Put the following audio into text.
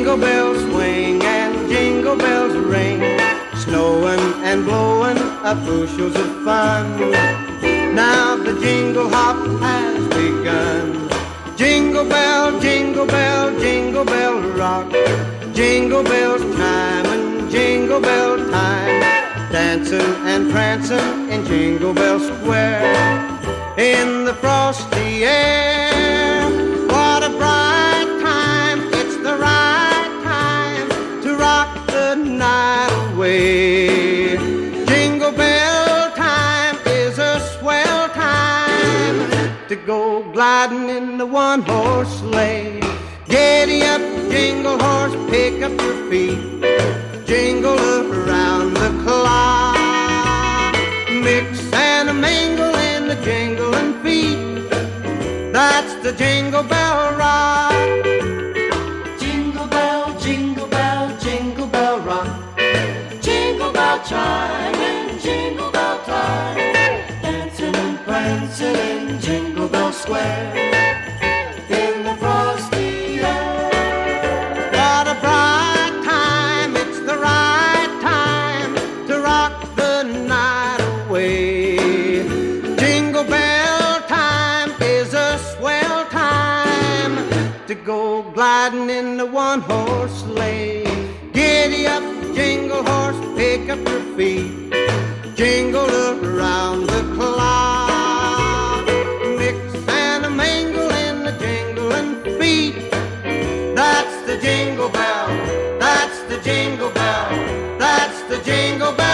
Jingle bells swing and jingle bells ring, snowing and blowing up bushels of fun. Now the jingle hop has begun. Jingle bell, jingle bell, jingle bell rock. Jingle bells chime and jingle bell time, dancing and prancing in Jingle Bell Square. In the frosty air, what a bright time. It's the right time to rock the night away. Jingle bell time is a swell time to go gliding in the one-horse sleigh. Giddy up, jingle horse, pick up your feet, jingle around the clock. Mix and a mingle in the jingling feet, that's the Jingle Bell Rock. Jingle bell, jingle bell, jingle bell rock. Jingle bell chime and jingle bell time, dancing and prancing in Jingle Bell Square. In the frosty air, What a bright time, it's the right time to rock the night away. Jingle bell time is a swell time to go gliding in the one-horse sleigh. Giddy up, jingle horse, pick up your feet, jingle around the clock. Mix and a mingle in the jingling feet, that's the jingle bell, that's the jingle bell, that's the jingle bell.